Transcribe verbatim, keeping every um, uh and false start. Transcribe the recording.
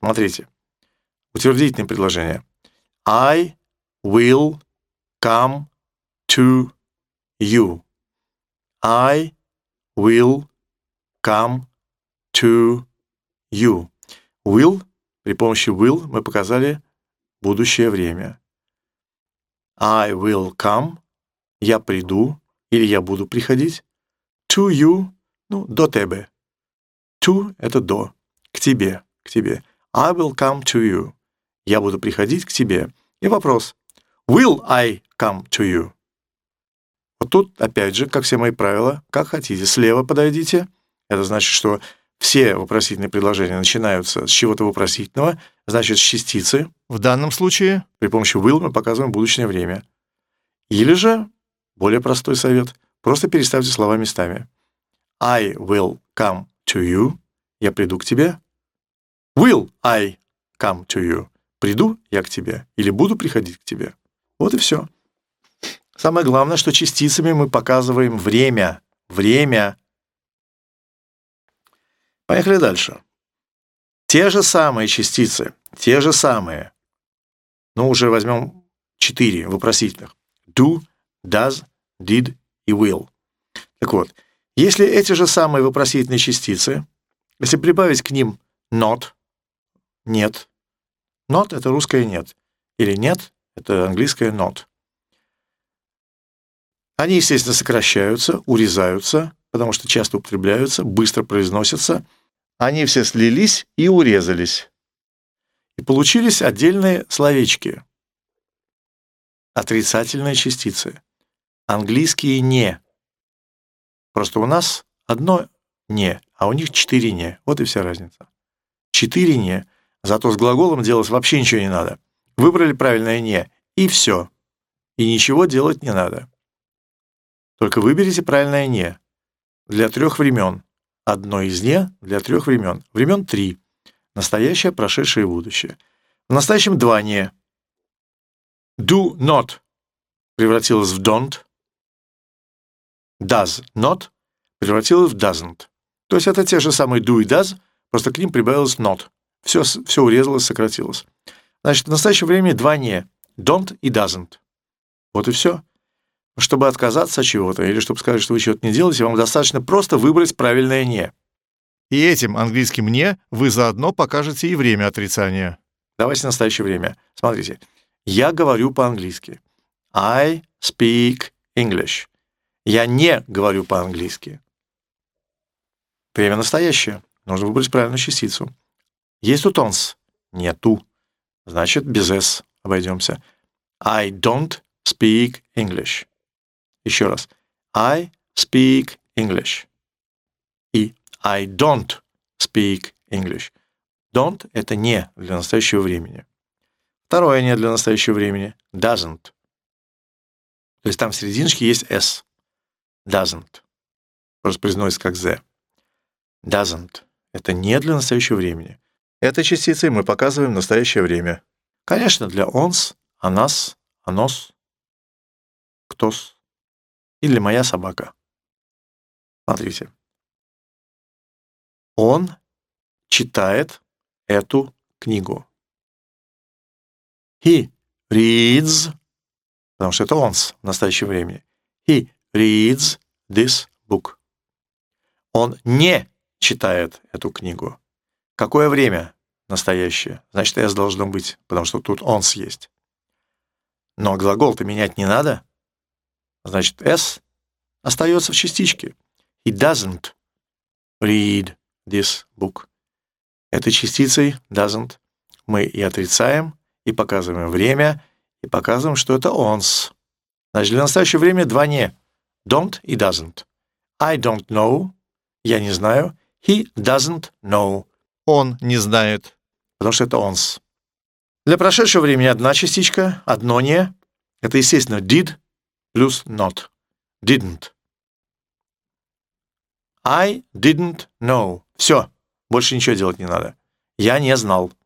Смотрите. Утвердительное предложение. I will come to you. I will come to you. Will, при помощи will мы показали будущее время. I will come, я приду, или я буду приходить. To you, ну, до тебе. To — это до, к тебе, к тебе. I will come to you. Я буду приходить к тебе. И вопрос. Will I come to you? Вот тут, опять же, как все мои правила, как хотите. Слева подойдите. Это значит, что все вопросительные предложения начинаются с чего-то вопросительного, значит, с частицы. В данном случае при помощи will мы показываем будущее время. Или же, более простой совет, просто переставьте слова местами. I will come to you. Я приду к тебе. Will I come to you? Приду я к тебе или буду приходить к тебе? Вот и все. Самое главное, что частицами мы показываем время. Время. Поехали дальше. Те же самые частицы, те же самые. Ну, уже возьмем четыре вопросительных. Do, does, did и will. Так вот, если эти же самые вопросительные частицы, если прибавить к ним not, нет. Not — это русское «нет». Или нет — это английское not. Они, естественно, сокращаются, урезаются, потому что часто употребляются, быстро произносятся. Они все слились и урезались. И получились отдельные словечки. Отрицательные частицы. Английские «не». Просто у нас одно «не», а у них четыре «не». Вот и вся разница. Четыре «не». Зато с глаголом делать вообще ничего не надо. Выбрали правильное «не», и все. И ничего делать не надо. Только выберите правильное «не» для трех времен. Одно из «не» для трех времен. Времен три. Настоящее, прошедшее и будущее. В настоящем два «не». Do not превратилось в don't. Does not превратилось в doesn't. То есть это те же самые do и does, просто к ним прибавилось not. Все, все урезалось, сократилось. Значит, в настоящее время два «не». Don't и doesn't. Вот и все. Чтобы отказаться от чего-то, или чтобы сказать, что вы чего-то не делаете, вам достаточно просто выбрать правильное «не». И этим английским «не» вы заодно покажете и время отрицания. Давайте настоящее время. Смотрите. Я говорю по-английски. I speak English. Я не говорю по-английски. Время настоящее. Нужно выбрать правильную частицу. Есть тут ons? Нету. Значит, без s обойдемся. I don't speak English. Еще раз. I speak English. И I don't speak English. Don't — это не для настоящего времени. Второе не для настоящего времени. Doesn't. То есть там в серединочке есть s. Doesn't. Просто произносится как the. Doesn't. Это не для настоящего времени. Этой частицей мы показываем настоящее время. Конечно, для ons, анас, анос, ктос. Или моя собака. Смотрите. Он читает эту книгу. He reads, потому что это ons в настоящем времени. He reads this book. Он не читает эту книгу. Какое время настоящее? Значит, s должно быть, потому что тут ons есть. Но глагол-то менять не надо. Значит, s остается в частичке. He doesn't read this book. Этой частицей doesn't мы и отрицаем, и показываем время, и показываем, что это ons. Значит, для настоящего времени два «не». Don't и doesn't. I don't know. Я не знаю. He doesn't know. Он не знает. Потому что это ons. Для прошедшего времени одна частичка, одно «не». Это, естественно, did плюс not. Didn't. I didn't know. Все. Больше ничего делать не надо. Я не знал.